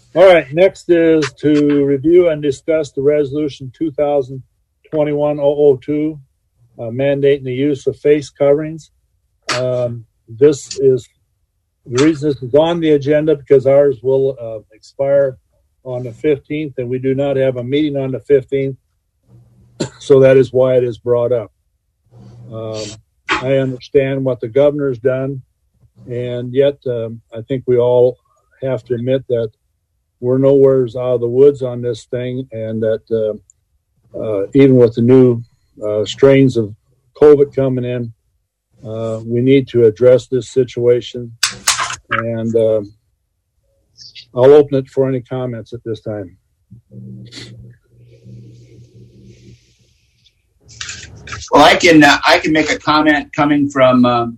All right, next is to review and discuss the resolution 2021-002, mandating the use of face coverings. This is the reason this is on the agenda because ours will expire on the 15th, and we do not have a meeting on the 15th, so that is why it is brought up. I understand what the governor's done, and yet I think we all have to admit that we're nowhere out of the woods on this thing, and that even with the new strains of COVID coming in, we need to address this situation. And I'll open it for any comments at this time. Well, I can make a comment coming from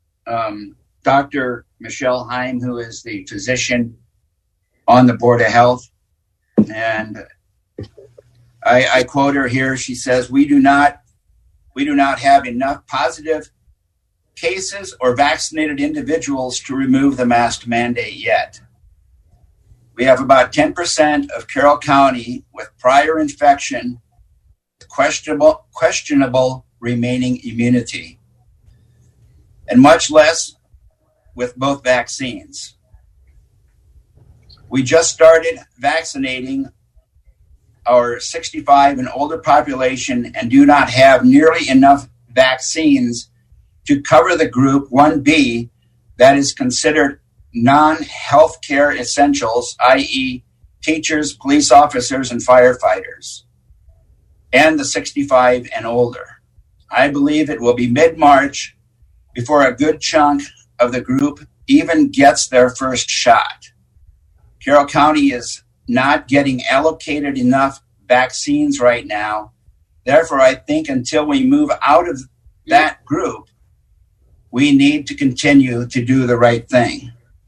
Dr. Michelle Heim, who is the physician on the Board of Health. And I quote her here. She says, we do not have enough positive cases or vaccinated individuals to remove the mask mandate yet. We have about 10% of Carroll County with prior infection, questionable remaining immunity, and much less with both vaccines. We just started vaccinating our 65 and older population and do not have nearly enough vaccines to cover the group 1B that is considered non-healthcare essentials, i.e. teachers, police officers, and firefighters, and the 65 and older. I believe it will be mid-March before a good chunk of the group even gets their first shot. Carroll County is not getting allocated enough vaccines right now. Therefore, I think until we move out of that group, we need to continue to do the right thing.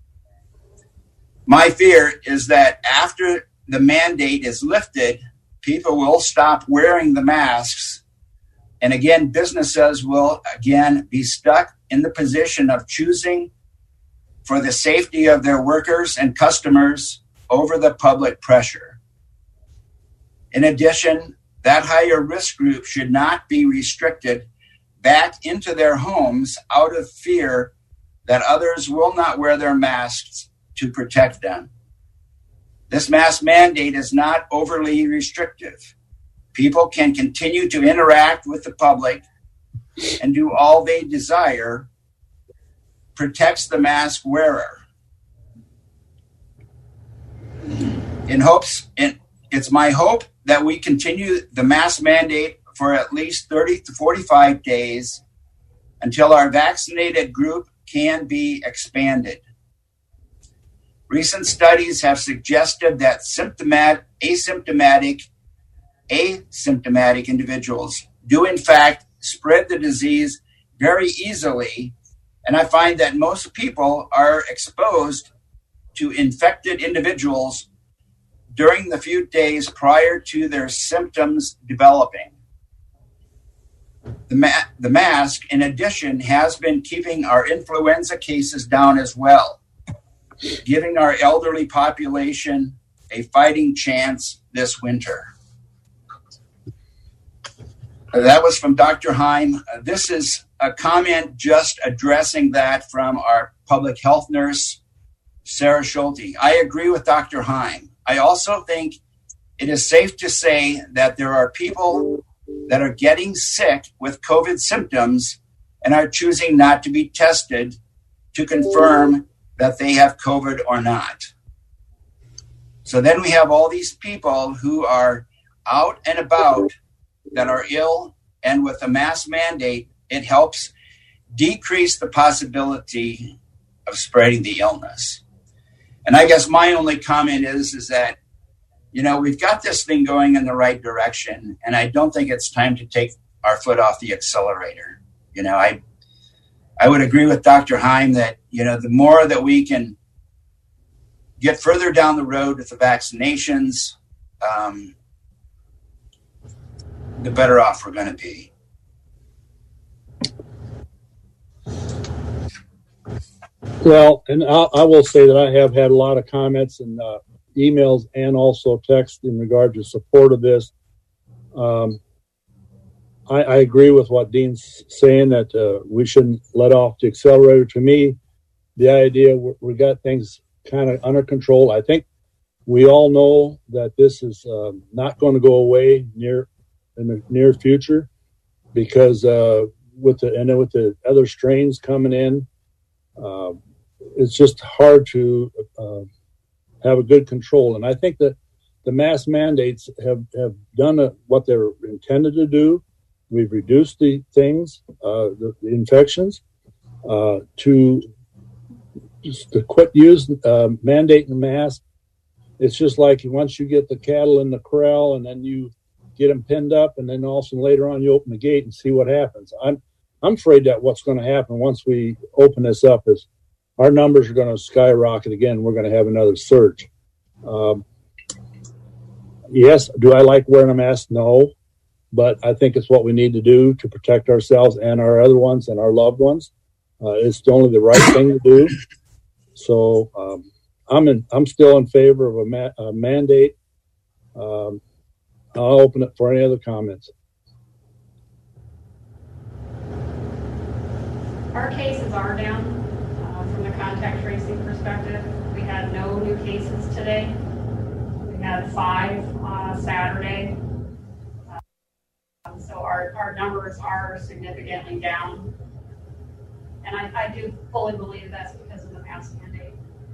My fear is that after the mandate is lifted, people will stop wearing the masks. And again, businesses will again be stuck in the position of choosing for the safety of their workers and customers over the public pressure. In addition, that higher risk group should not be restricted back into their homes out of fear that others will not wear their masks to protect them. This mask mandate is not overly restrictive. People can continue to interact with the public and do all they desire, protects the mask wearer. It's my hope that we continue the mask mandate for at least 30 to 45 days until our vaccinated group can be expanded. Recent studies have suggested that asymptomatic individuals do in fact spread the disease very easily, and I find that most people are exposed to infected individuals during the few days prior to their symptoms developing. The mask, in addition, has been keeping our influenza cases down as well, giving our elderly population a fighting chance this winter. That was from Dr. Heim. This is a comment just addressing that from our public health nurse, Sarah Schulte. I agree with Dr. Heim. I also think it is safe to say that there are people that are getting sick with COVID symptoms and are choosing not to be tested to confirm that they have COVID or not. So then we have all these people who are out and about that are ill, and with the mask mandate, it helps decrease the possibility of spreading the illness. And I guess my only comment is that, we've got this thing going in the right direction, and I don't think it's time to take our foot off the accelerator. I would agree with Dr. Heim that, the more that we can get further down the road with the vaccinations, the better off we're going to be. Well, and I will say that I have had a lot of comments and emails and also text in regard to support of this. I agree with what Dean's saying that we shouldn't let off the accelerator. To me, the idea we got things kind of under control. I think we all know that this is not going to go away in the near future because with the other strains coming in, it's just hard to have a good control. And I think that the mask mandates have done what they're intended to do. We've reduced the things, the infections, to quit using mandating the mask. It's just like once you get the cattle in the corral and then you get them pinned up, and then all of a sudden later on you open the gate and see what happens. I'm afraid that what's going to happen once we open this up is our numbers are going to skyrocket again. We're going to have another surge. Yes, do I like wearing a mask? No, but I think it's what we need to do to protect ourselves and our other ones and our loved ones. It's only the right thing to do. So I'm still in favor of a mandate. I'll open it for any other comments. Our cases are down from the contact tracing perspective. We had no new cases today. We had 5 on Saturday. So our numbers are significantly down. And I do fully believe that's because of the mask mandate.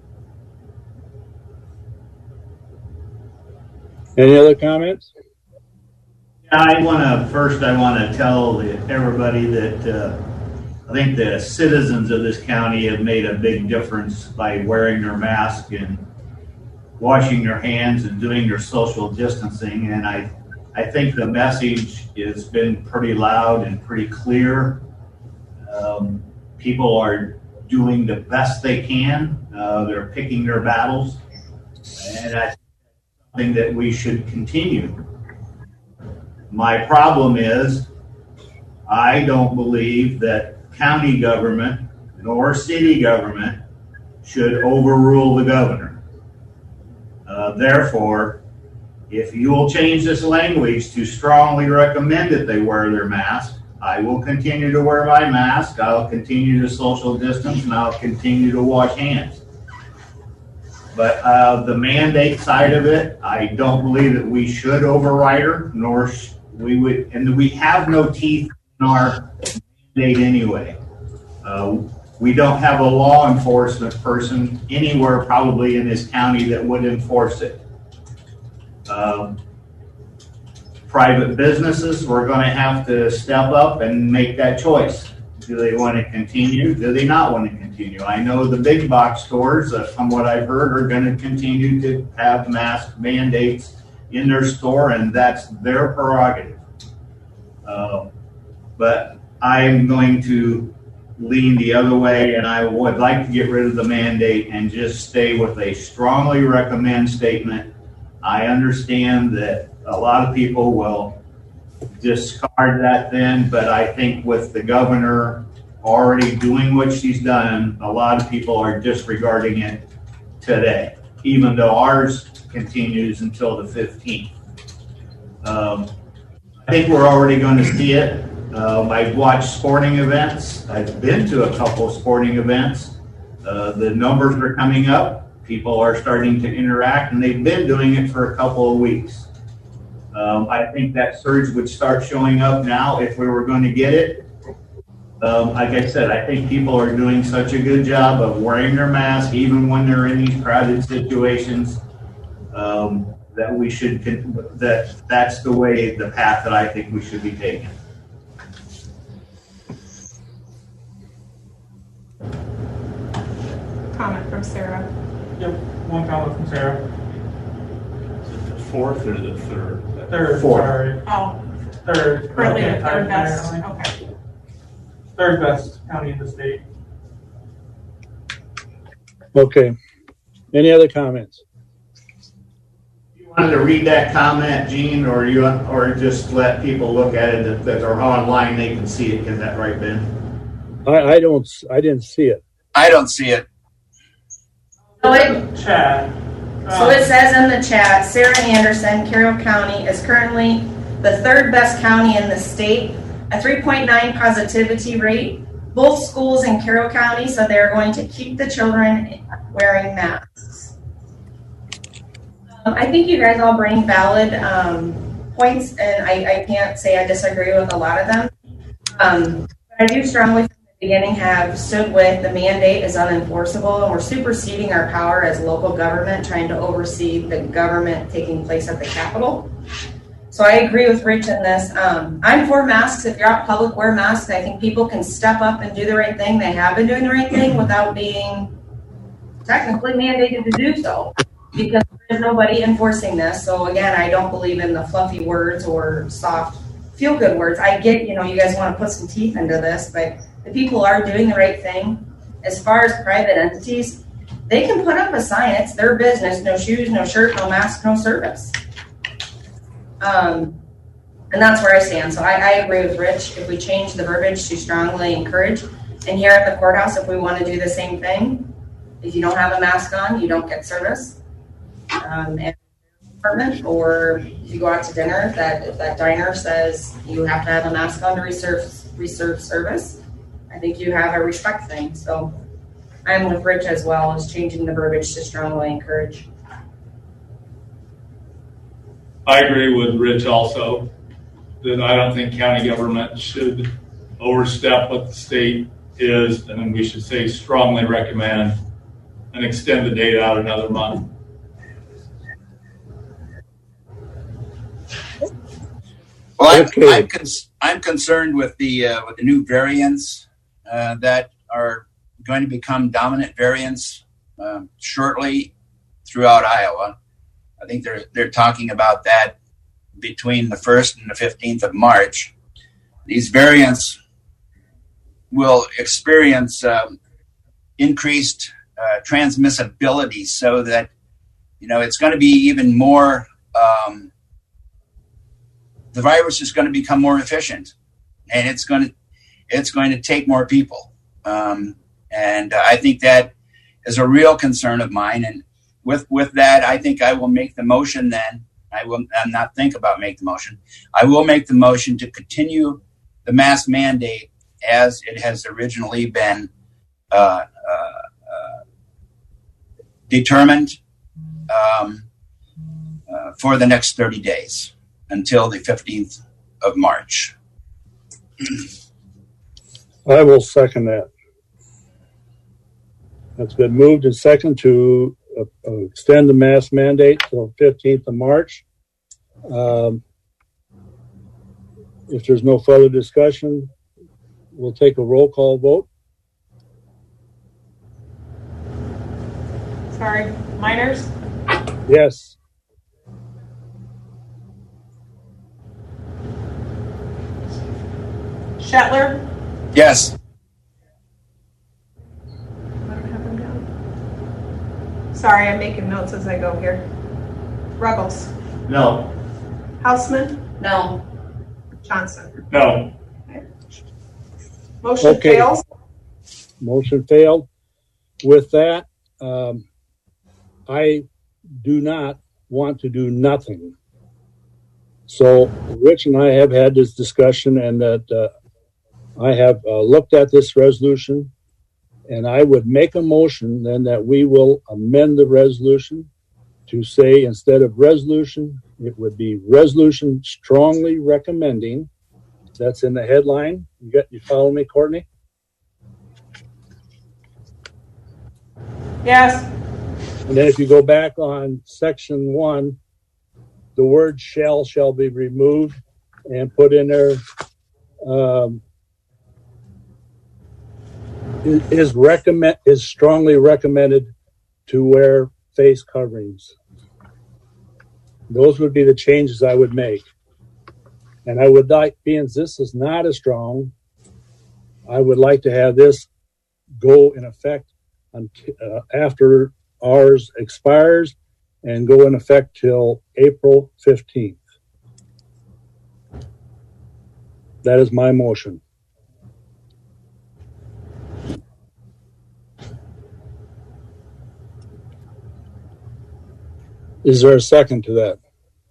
Any other comments? I want to tell everybody that I think the citizens of this county have made a big difference by wearing their mask and washing their hands and doing their social distancing. And I think the message has been pretty loud and pretty clear. People are doing the best they can. They're picking their battles. And that's something that we should continue. My problem is I don't believe that county government nor city government should overrule the governor. Therefore, if you will change this language to strongly recommend that they wear their mask, I will continue to wear my mask, I'll continue to social distance, and I'll continue to wash hands. But the mandate side of it, I don't believe that we should override her, nor we would, and we have no teeth in our mandate anyway. We don't have a law enforcement person anywhere probably in this county that would enforce it. Private businesses, we're going to have to step up and make that choice. Do they want to continue? Do they not want to continue? I know the big box stores, from what I've heard, are going to continue to have mask mandates in their store, and that's their prerogative. But I'm going to lean the other way, and I would like to get rid of the mandate and just stay with a strongly recommend statement. I understand that a lot of people will discard that then, but I think with the governor already doing what she's done, a lot of people are disregarding it today, even though ours continues until the 15th. I think we're already going to see it. I've watched sporting events. I've been to a couple of sporting events. The numbers are coming up. People are starting to interact, and they've been doing it for a couple of weeks. I think that surge would start showing up now if we were going to get it. Like I said, I think people are doing such a good job of wearing their mask, even when they're in these crowded situations, that we should, that's the way, the path that I think we should be taking. Comment from Sarah. Yep, one comment from Sarah. Is it the fourth or the third? Third, Fourth. sorry. Oh, Third. currently Okay, the third best. apparently. Okay. Third best county in the state. Okay. Any other comments? You wanted to read that comment, Gene, or just let people look at it that are online, they can see it. Is that right, Ben? I didn't see it. I don't see it. Really? Chat. So it says in the chat, Sarah Anderson, Carroll County is currently the third best county in the state, a 3.9 positivity rate. Both schools in Carroll County, so they're going to keep the children wearing masks. I think you guys all bring valid points, and I can't say I disagree with a lot of them. But I do strongly from the beginning have stood with the mandate is unenforceable, and we're superseding our power as local government, trying to oversee the government taking place at the Capitol. So I agree with Rich in this. I'm for masks. If you're out in public, wear masks. I think people can step up and do the right thing. They have been doing the right thing without being technically mandated to do so, because there's nobody enforcing this. So again, I don't believe in the fluffy words or soft feel-good words. I get, you guys want to put some teeth into this, but the people are doing the right thing. As far as private entities, they can put up a sign. It's their business. No shoes, no shirt, no mask, no service. And that's where I stand. So I agree with Rich. If we change the verbiage to strongly encourage, and here at the courthouse, if we want to do the same thing, if you don't have a mask on, you don't get service. And department, or if you go out to dinner, if that diner says you have to have a mask on to reserve service, I think you have a respect thing. So I'm with Rich as well as changing the verbiage to strongly encourage. I agree with Rich also that I don't think county government should overstep what the state is, and then we should say strongly recommend and extend the date out another month. Well, Okay. I'm concerned with the new variants that are going to become dominant variants shortly throughout Iowa. I think they're talking about that between the 1st and the 15th of March. These variants will experience increased transmissibility, so that it's going to be even more. The virus is going to become more efficient, and it's going to take more people. And I think that is a real concern of mine. And with that, I think I will make the motion then. I will not think about make the motion. I will make the motion to continue the mask mandate as it has originally been determined for the next 30 days until the 15th of March. I will second that. That's been moved and second to extend the mask mandate till 15th of March. If there's no further discussion, we'll take a roll call vote. Sorry, Miners, Yes. Shetler, Yes. sorry, I'm making notes as I go here. Ruggles, No. Houseman, No. Johnson. No. Motion Okay. fails. Motion failed. With that, I do not want to do nothing. So Rich and I have had this discussion, and that I have looked at this resolution, and I would make a motion then that we will amend the resolution to say, instead of resolution, it would be resolution strongly recommending. That's in the headline. You follow me, Courtney? Yes. And then if you go back on section 1, the word shall be removed and put in there is strongly recommended to wear face coverings. Those would be the changes I would make. And I would like, being this is not as strong, I would like to have this go in effect after ours expires and go in effect till April 15th. That is my motion. Is there a second to that?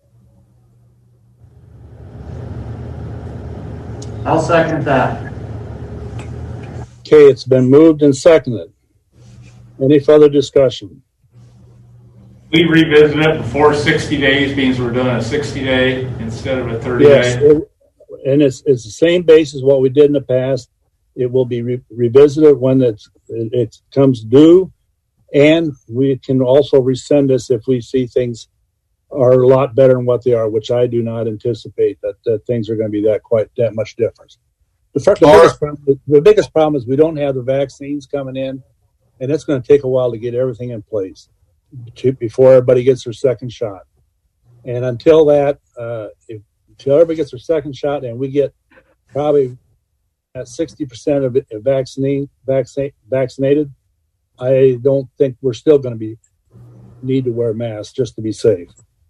I'll second that. Okay, it's been moved and seconded. Any further discussion? We revisit it before 60 days, means we're doing a 60-day instead of a 30-day. Yes, and it's the same basis what we did in the past. It will be revisited when it comes due, and we can also rescind this if we see things are a lot better than what they are, which I do not anticipate that things are going to be that much different. The biggest problem is we don't have the vaccines coming in, and it's going to take a while to get everything in place before everybody gets their second shot. And until that, until everybody gets their second shot, and we get probably at 60% of it vaccinated, I don't think we're still going to need to wear masks just to be safe.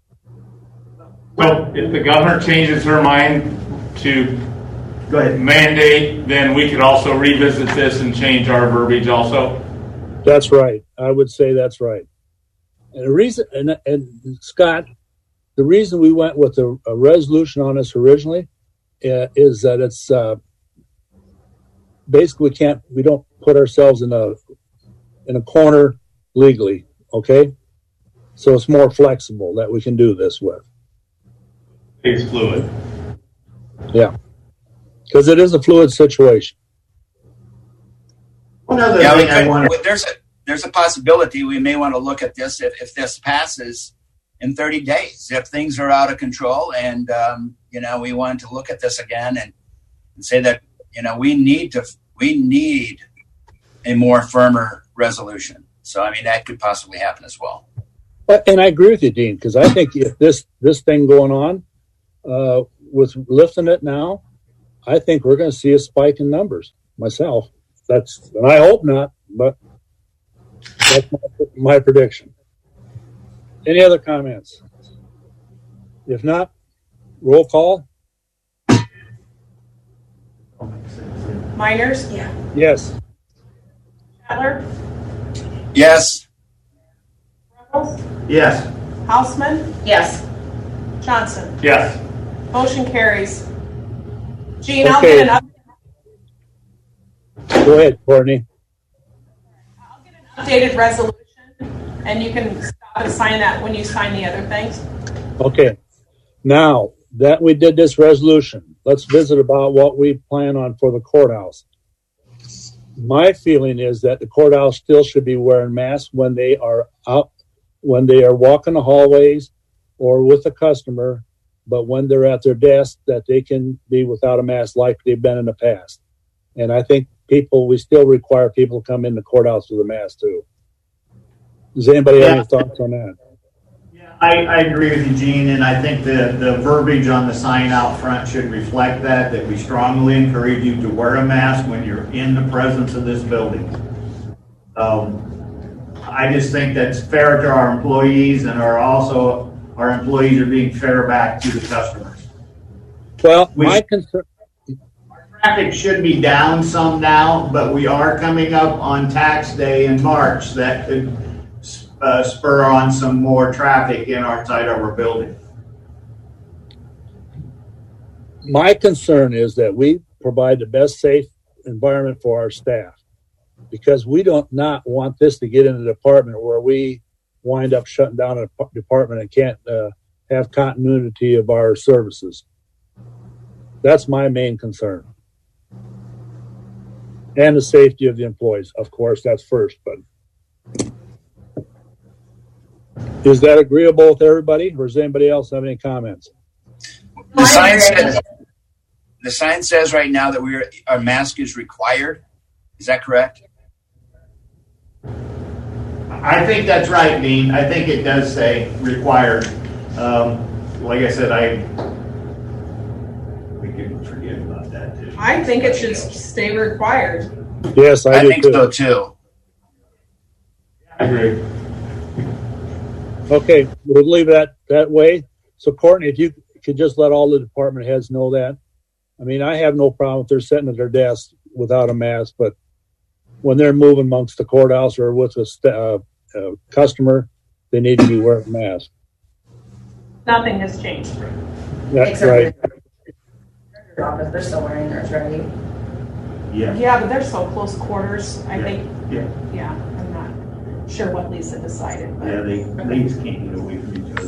Well, if the governor changes her mind to Go ahead. mandate, then we could also revisit this and change our verbiage also. That's right. I would say that's right. And the reason, and Scott, the reason we went with a resolution on this originally is that it's basically we don't put ourselves in a corner legally. Okay, so it's more flexible that we can do this with. It's fluid. Yeah, because it is a fluid situation. One other thing I want to... There's a possibility we may want to look at this if this passes in 30 days. If things are out of control and, we want to look at this again and say that, we need a more firmer resolution. So, that could possibly happen as well. And I agree with you, Dean, because I think if this thing going on with lifting it now, I think we're going to see a spike in numbers myself. And I hope not, but that's my prediction. Any other comments? If not, roll call. Miners? Yeah. Yes. Adler? Yes. Ruggles? Yes. Houseman? Yes. Johnson? Yes. Motion carries. Gene, I'll Okay. get an Go ahead, Courtney. updated resolution, and you can stop and sign that when you sign the other things. Okay. Now that we did this resolution, let's visit about what we plan on for the courthouse. My feeling is that the courthouse still should be wearing masks when they are out, when they are walking the hallways or with a customer, but when they're at their desk, that they can be without a mask like they've been in the past. And I think we still require people to come in the courthouse with a mask too. Does anybody have any thoughts on that? Yeah, I agree with you, Gene, and I think the verbiage on the sign out front should reflect that we strongly encourage you to wear a mask when you're in the presence of this building. I just think that's fair to our employees, and our employees are being fair back to the customers. Well, my concern... Traffic should be down some now, but we are coming up on tax day in March that could spur on some more traffic inside our building. My concern is that we provide the best safe environment for our staff, because we don't not want this to get in a department where we wind up shutting down a department and can't have continuity of our services. That's my main concern. And the safety of the employees, of course, that's first. But is that agreeable with everybody, or does anybody else have any comments? The sign says right now that our mask is required. Is that correct? I think that's right, Dean. I think it does say required. Like I said, we can forget about that too. I think it should stay required. Yes, I do think so too. I agree. Okay, we'll leave that way. So, Courtney, if you could just let all the department heads know that. I mean, I have no problem if they're sitting at their desk without a mask, but when they're moving amongst the courthouse or with a customer, they need to be wearing masks. Nothing has changed. That's Except right. for the office, they're still wearing theirs, right? Yeah. Yeah, but they're so close quarters, I Yeah. think, Yeah, yeah, I'm not sure what Lisa decided, but. yeah, they just can't get away from each